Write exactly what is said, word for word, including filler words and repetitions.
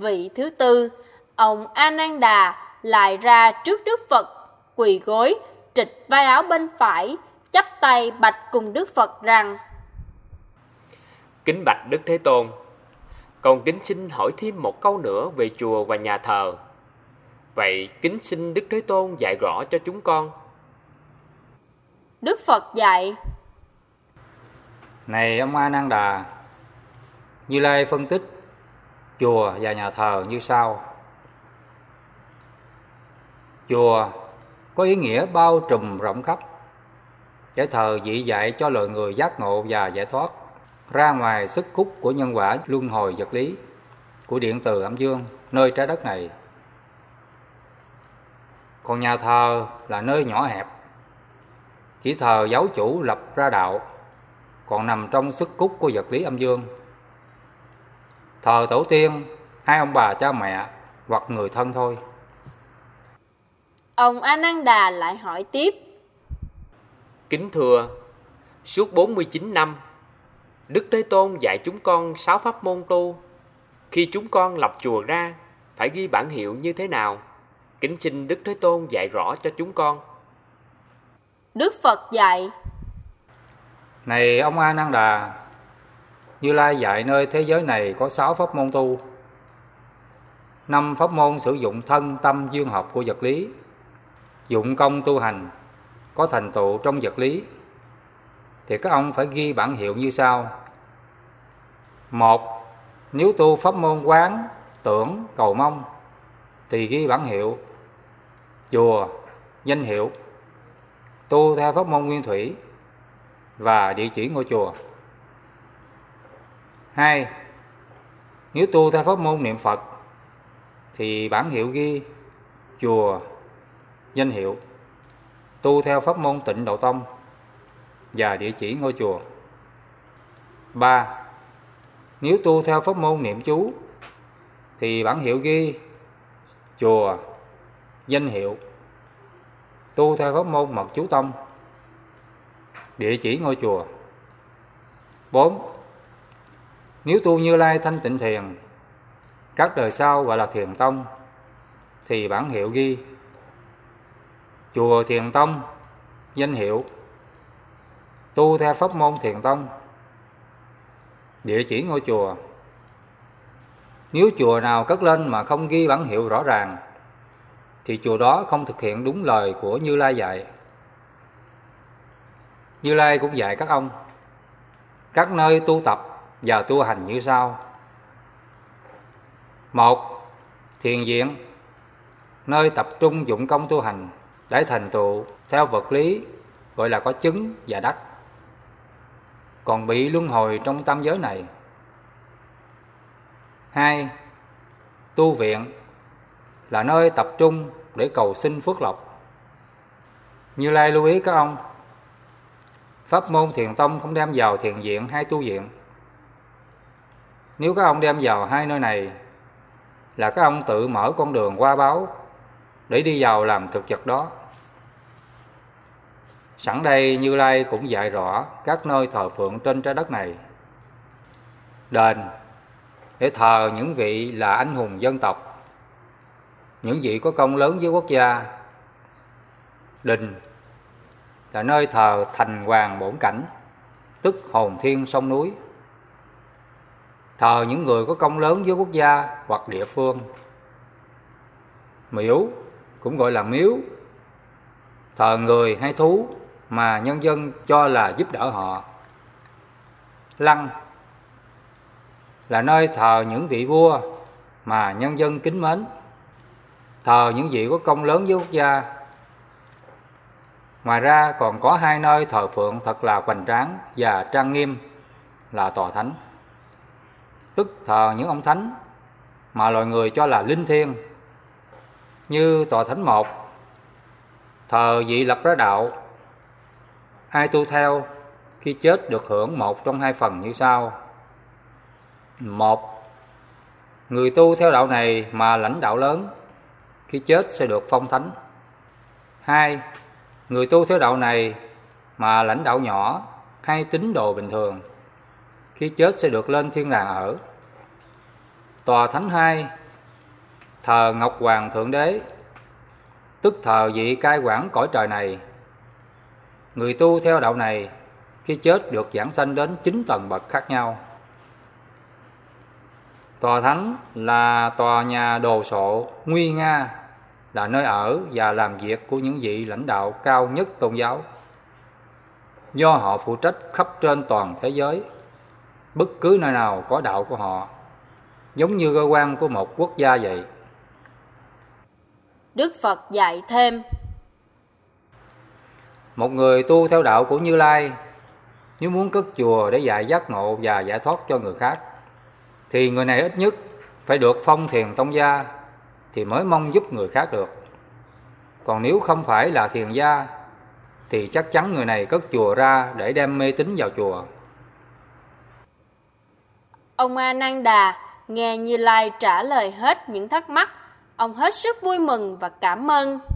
vị thứ tư, ông Ananda lại ra trước Đức Phật, quỳ gối, trịch vai áo bên phải, chắp tay bạch cùng Đức Phật rằng: Kính bạch Đức Thế Tôn, con kính xin hỏi thêm một câu nữa về chùa và nhà thờ. Vậy kính xin Đức Thế Tôn dạy rõ cho chúng con. Đức Phật dạy: Này ông Ananda, Như Lai phân tích chùa và nhà thờ như sau. Chùa có ý nghĩa bao trùm rộng khắp, để thờ vị dạy cho loài người giác ngộ và giải thoát ra ngoài sức hút của nhân quả luân hồi vật lý của điện từ âm dương nơi trái đất này. Còn nhà thờ là nơi nhỏ hẹp, chỉ thờ giáo chủ lập ra đạo, còn nằm trong sức hút của vật lý âm dương. Thờ tổ tiên, hai ông bà cha mẹ hoặc người thân thôi. Ông Ananda lại hỏi tiếp: Kính thưa, suốt bốn mươi chín năm, Đức Thế Tôn dạy chúng con sáu pháp môn tu. Khi chúng con lập chùa ra, phải ghi bản hiệu như thế nào? Kính xin Đức Thế Tôn dạy rõ cho chúng con. Đức Phật dạy: Này ông Ananda, Như Lai dạy nơi thế giới này có sáu pháp môn tu. Năm pháp môn sử dụng thân tâm duyên học của vật lý, dụng công tu hành, có thành tựu trong vật lý, thì các ông phải ghi bản hiệu như sau. Một, nếu tu pháp môn quán, tưởng, cầu mong, thì ghi bản hiệu chùa, danh hiệu. Tu theo pháp môn nguyên thủy và địa chỉ ngôi chùa. Hai, nếu tu theo pháp môn niệm Phật, thì bản hiệu ghi chùa, danh hiệu. Tu theo pháp môn Tịnh Độ Tông và địa chỉ ngôi chùa. Ba, nếu tu theo pháp môn niệm chú, thì bản hiệu ghi chùa, danh hiệu. Tu theo pháp môn Mật Chú Tông, địa chỉ ngôi chùa. Bốn, nếu tu Như Lai Thanh Tịnh Thiền, các đời sau gọi là Thiền Tông, thì bản hiệu ghi chùa Thiền Tông, danh hiệu. Tu theo pháp môn Thiền Tông, địa chỉ ngôi chùa. Nếu chùa nào cất lên mà không ghi bản hiệu rõ ràng, thì chùa đó không thực hiện đúng lời của Như Lai dạy. Như Lai cũng dạy các ông các nơi tu tập và tu hành như sau. Một, thiền viện, nơi tập trung dụng công tu hành để thành tựu theo vật lý, gọi là có chứng và đắc, còn bị luân hồi trong tam giới này. Hai, tu viện, là nơi tập trung để cầu xin phước lộc. Như Lai lưu ý các ông, pháp môn Thiền Tông không đem vào thiền viện hay tu viện. Nếu các ông đem vào hai nơi này, là các ông tự mở con đường qua báo để đi vào làm thực vật đó. Sẵn đây Như Lai cũng dạy rõ các nơi thờ phượng trên trái đất này. Đền để thờ những vị là anh hùng dân tộc, những vị có công lớn với quốc gia. Đình là nơi thờ thành hoàng bổn cảnh, tức hồn thiên sông núi, thờ những người có công lớn với quốc gia hoặc địa phương. Miễu cũng gọi là miếu, thờ người hay thú mà nhân dân cho là giúp đỡ họ. Lăng là nơi thờ những vị vua mà nhân dân kính mến, thờ những vị có công lớn với quốc gia. Ngoài ra còn có hai nơi thờ phượng thật là hoành tráng và trang nghiêm là tòa thánh, tức thờ những ông thánh mà loài người cho là linh thiêng. Như tòa thánh một, thờ vị lập ra đạo, ai tu theo khi chết được hưởng một trong hai phần như sau. Một, người tu theo đạo này mà lãnh đạo lớn, khi chết sẽ được phong thánh. Hai, người tu theo đạo này mà lãnh đạo nhỏ hay tín đồ bình thường, khi chết sẽ được lên thiên đàng ở. Tòa thánh hai thờ Ngọc Hoàng Thượng Đế, tức thờ vị cai quản cõi trời này. Người tu theo đạo này khi chết được giảng sanh đến chín tầng bậc khác nhau. Tòa thánh là tòa nhà đồ sộ nguy nga, là nơi ở và làm việc của những vị lãnh đạo cao nhất tôn giáo, do họ phụ trách khắp trên toàn thế giới, bất cứ nơi nào có đạo của họ, giống như cơ quan của một quốc gia vậy. Đức Phật dạy thêm: Một người tu theo đạo của Như Lai, nếu muốn cất chùa để dạy giác ngộ và giải thoát cho người khác, thì người này ít nhất phải được phong thiền tông gia thì mới mong giúp người khác được. Còn nếu không phải là thiền gia thì chắc chắn người này cất chùa ra để đem mê tín vào chùa. Ông A Nan Đà nghe Như Lai trả lời hết những thắc mắc, ông hết sức vui mừng và cảm ơn.